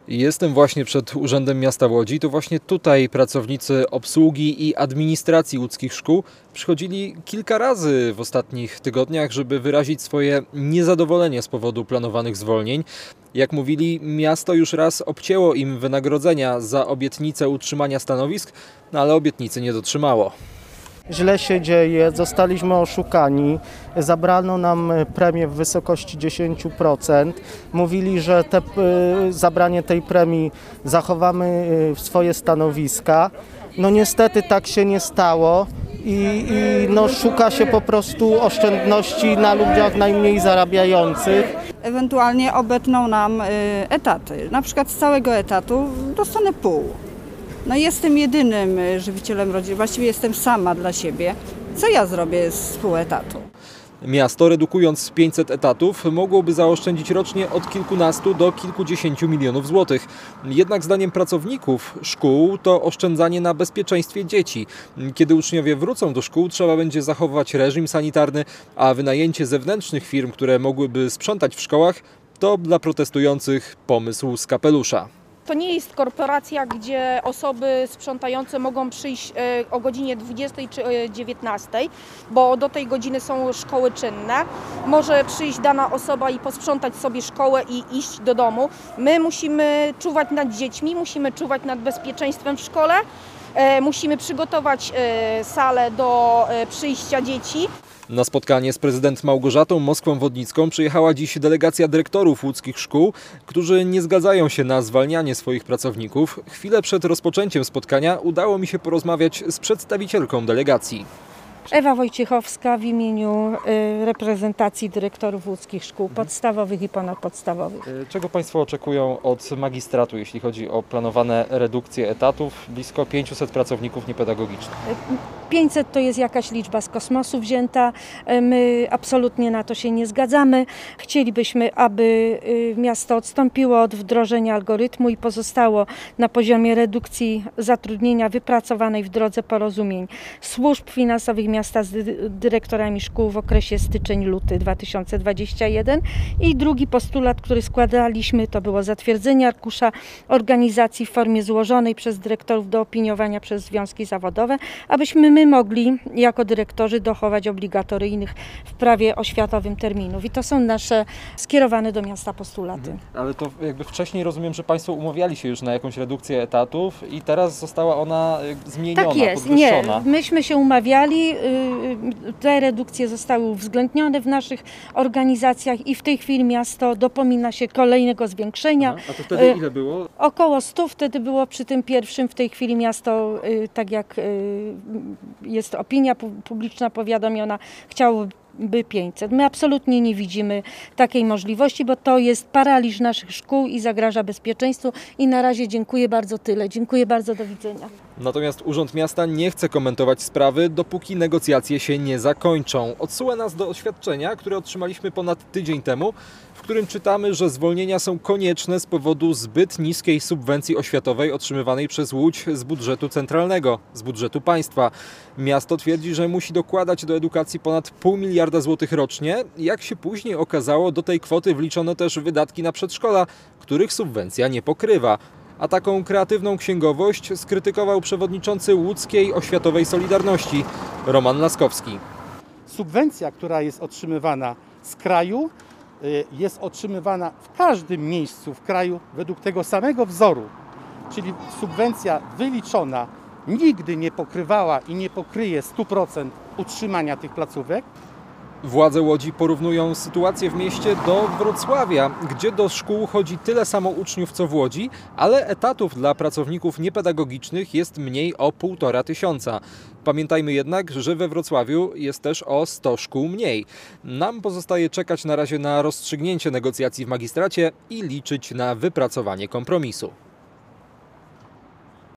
Jestem właśnie przed Urzędem Miasta Łodzi. To właśnie tutaj pracownicy obsługi i administracji łódzkich szkół przychodzili kilka razy w ostatnich tygodniach, żeby wyrazić swoje niezadowolenie z powodu planowanych zwolnień. Jak mówili, miasto już raz obcięło im wynagrodzenia za obietnicę utrzymania stanowisk, ale obietnicy nie dotrzymało. Źle się dzieje, zostaliśmy oszukani, zabrano nam premię w wysokości 10%. Mówili, że zabranie tej premii zachowamy swoje stanowiska. No niestety tak się nie stało i szuka się po prostu oszczędności na ludziach najmniej zarabiających. Ewentualnie obetną nam etaty, na przykład z całego etatu dostanę pół. No jestem jedynym żywicielem rodziny, właściwie jestem sama dla siebie. Co ja zrobię z pół etatu? Miasto, redukując 500 etatów, mogłoby zaoszczędzić rocznie od kilkunastu do kilkudziesięciu milionów złotych. Jednak zdaniem pracowników szkół to oszczędzanie na bezpieczeństwie dzieci. Kiedy uczniowie wrócą do szkół, trzeba będzie zachować reżim sanitarny, a wynajęcie zewnętrznych firm, które mogłyby sprzątać w szkołach, to dla protestujących pomysł z kapelusza. To nie jest korporacja, gdzie osoby sprzątające mogą przyjść o godzinie 20 czy 19, bo do tej godziny są szkoły czynne. Może przyjść dana osoba i posprzątać sobie szkołę i iść do domu. My musimy czuwać nad dziećmi, musimy czuwać nad bezpieczeństwem w szkole, musimy przygotować salę do przyjścia dzieci. Na spotkanie z prezydent Małgorzatą Moskwą-Wodnicką przyjechała dziś delegacja dyrektorów łódzkich szkół, którzy nie zgadzają się na zwalnianie swoich pracowników. Chwilę przed rozpoczęciem spotkania udało mi się porozmawiać z przedstawicielką delegacji. Ewa Wojciechowska w imieniu reprezentacji dyrektorów łódzkich szkół podstawowych i ponadpodstawowych. Czego Państwo oczekują od magistratu, jeśli chodzi o planowane redukcje etatów? Blisko 500 pracowników niepedagogicznych. 500 to jest jakaś liczba z kosmosu wzięta. My absolutnie na to się nie zgadzamy. Chcielibyśmy, aby miasto odstąpiło od wdrożenia algorytmu i pozostało na poziomie redukcji zatrudnienia wypracowanej w drodze porozumień służb finansowych miasta z dyrektorami szkół w okresie styczeń-luty 2021. I drugi postulat, który składaliśmy, to było zatwierdzenie arkusza organizacji w formie złożonej przez dyrektorów do opiniowania przez związki zawodowe, abyśmy my mogli jako dyrektorzy dochować obligatoryjnych w prawie oświatowym terminów. I to są nasze skierowane do miasta postulaty. Ale to jakby wcześniej rozumiem, że Państwo umawiali się już na jakąś redukcję etatów i teraz została ona zmieniona, tak jest, podwyższona. Nie, myśmy się umawiali, te redukcje zostały uwzględnione w naszych organizacjach i w tej chwili miasto dopomina się kolejnego zwiększenia. A to wtedy ile było? Około 100 wtedy było przy tym pierwszym. W tej chwili miasto, tak jak jest opinia publiczna powiadomiona, chciałoby 500. My absolutnie nie widzimy takiej możliwości, bo to jest paraliż naszych szkół i zagraża bezpieczeństwu. I na razie dziękuję bardzo, tyle. Dziękuję bardzo, do widzenia. Natomiast Urząd Miasta nie chce komentować sprawy, dopóki negocjacje się nie zakończą. Odsyła nas do oświadczenia, które otrzymaliśmy ponad tydzień temu, w którym czytamy, że zwolnienia są konieczne z powodu zbyt niskiej subwencji oświatowej otrzymywanej przez Łódź z budżetu centralnego, z budżetu państwa. Miasto twierdzi, że musi dokładać do edukacji ponad 0,5 miliarda złotych rocznie. Jak się później okazało, do tej kwoty wliczono też wydatki na przedszkola, których subwencja nie pokrywa. A taką kreatywną księgowość skrytykował przewodniczący łódzkiej oświatowej Solidarności Roman Laskowski. Subwencja, która jest otrzymywana z kraju, jest otrzymywana w każdym miejscu w kraju według tego samego wzoru. Czyli subwencja wyliczona nigdy nie pokrywała i nie pokryje 100% utrzymania tych placówek. Władze Łodzi porównują sytuację w mieście do Wrocławia, gdzie do szkół chodzi tyle samo uczniów co w Łodzi, ale etatów dla pracowników niepedagogicznych jest mniej o 1500. Pamiętajmy jednak, że we Wrocławiu jest też o 100 szkół mniej. Nam pozostaje czekać na razie na rozstrzygnięcie negocjacji w magistracie i liczyć na wypracowanie kompromisu.